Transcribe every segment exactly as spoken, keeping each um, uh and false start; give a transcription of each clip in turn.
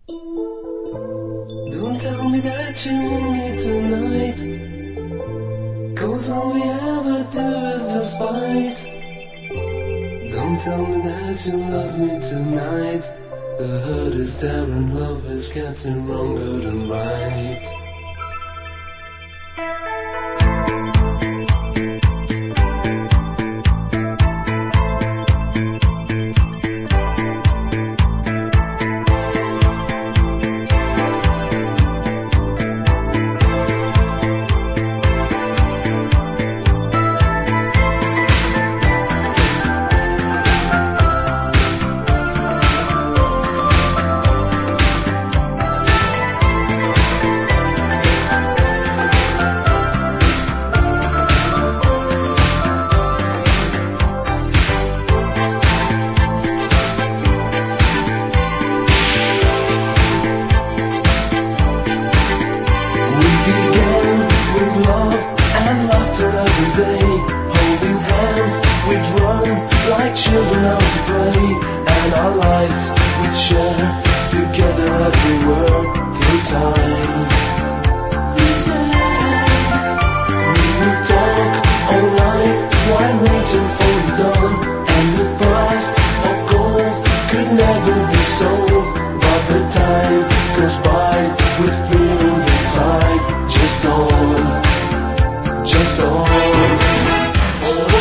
Don't tell me that you want me tonight, 'cause all we ever do is just fight. Don't tell me that you love me tonight. The hurt is there and love is getting wronger than right. Children out to play, and our lives we'd share together everywhere through time. Through time. We would talk all night while waiting for the dawn, and the price of gold could never be sold. But the time goes by with feelings inside, just on, just on. Oh.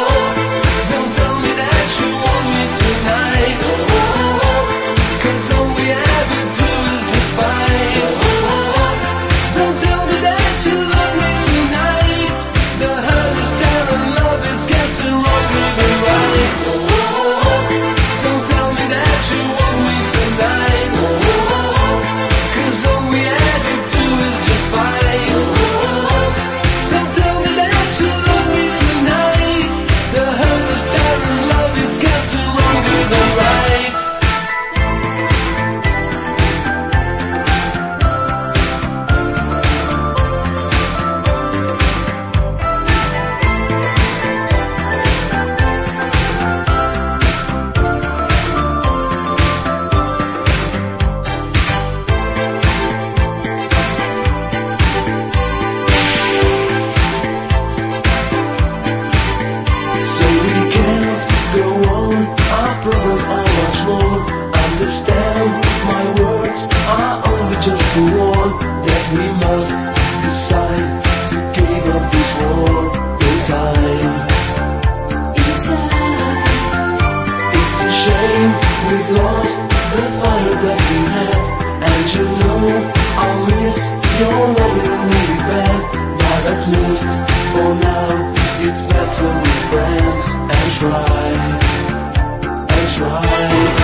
Understand my words are only just to warn that we must decide to give up this war in time. In time. It's a shame we've lost the fire that we had, and you know I'll miss your loving really bad. But at least for now it's better with friends and try and try.